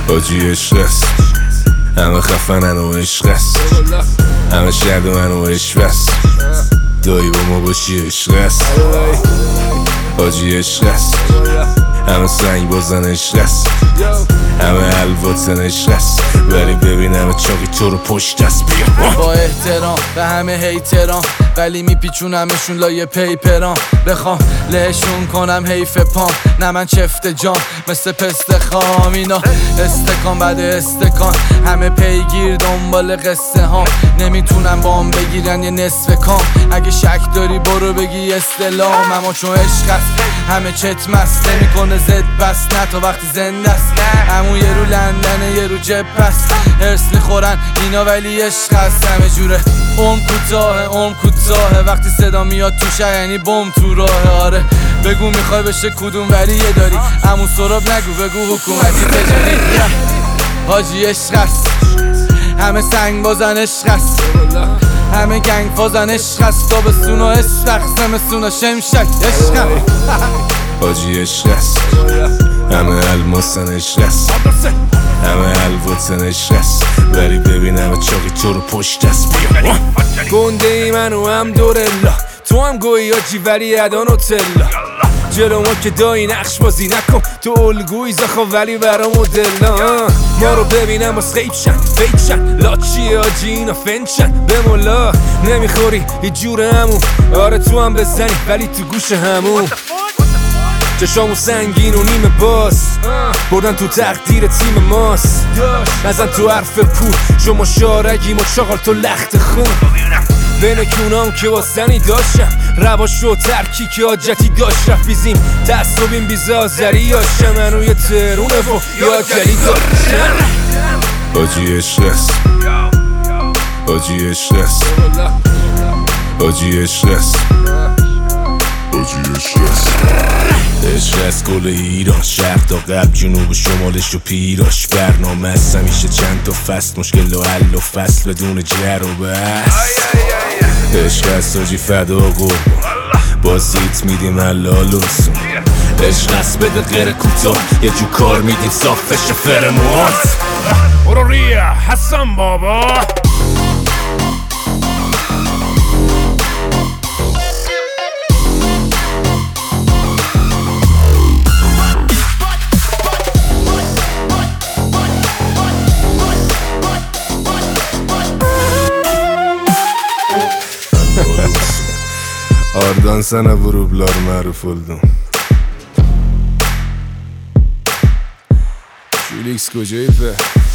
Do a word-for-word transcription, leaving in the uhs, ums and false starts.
حاجی عشق است، همه خفنن و عشق است، همه شهد و من و عشق است، دایی با ما باشی عشق است. حاجی عشق است، همه سنگ بازن عشق است، همه الواتن عشق است، ولی ببینم چاقی تو رو پشت دست بیا. با احترام به همه هیتران، ولی میپیچونمشون لایه پیپران. بخوام لهشون کنم حیف پام، نه من چفت جام مثل پست خام. اینا استکان بعد استکان، همه پیگیر دنبال قصه ها، نمیتونن بام بگیرن یه نصف کام. اگه شک داری برو بگی استلام، اما چون عشق است همه چت مست، نمیکنه زد بس نه تا وقتی زنده است. همون یه رو لندنه یه رو جب است، هرس میخورن اینا ولی عشق است. همه جوره عمر کوتاه عمر کوتاه، وقتی صدا میاد تو شهر یعنی بم تو راه. آره بگو میخوای بشه کدوم ولی یه داری، همون سراب نگو بگو حکومتی تجاری. حاجی عشق است، همه سنگ بازن عشق است، همه گنگ فازن عشق است. تابستون و عشق، زمستون و شمشک عشق است. حاجی عشق است، همه الماسن عشق است، همه الواتن عشق است، ولی ببینم چاقی تو رو پشت دست بیا. گنده ای منو هم دورلا، تو هم گویی آجی ولی ادان و تلا. جلو ما که دایی نقش بازی نکن، تو الگوی زخوا ولی برا مدلا. ما رو ببینم باز خیب شن فیک شن، لاچی آجی اینا فنچن به مولا. نمیخوری یه جور همون، آره تو هم بزنی ولی تو گوش همون. چشامو سنگین و نیمه باز، بردن تو تقدیر تیم ماست. نزن تو حرف پول، شما شارگیم و چاقال تو لخت خون. بین کونام که واسنی داشتم، رواش و ترکی که حاجتی داشت. رفیزیم تعصبیم بیزازری یاشم، منو یه ترونه و یا جلی داشتم. حاجی عشق است، حاجی عشق است، حاجی عشق است، حاجی عشق است. عشق از کل ایران، شرق تا غرب، جنوب شمالش و پیراش. برنامه هست همیشه چند تا فصل، مشکل و حل و فصل بدون جر و بس. عشق است حاجی فدا قربان، بازیت میدیم حلال و سون. عشق است بده غیر کوتاه، یه جو کار میدیم صافش فرموات. برو ریا حسن بابا. Ardan sana vurublar məruf oldum. Felix Kocaev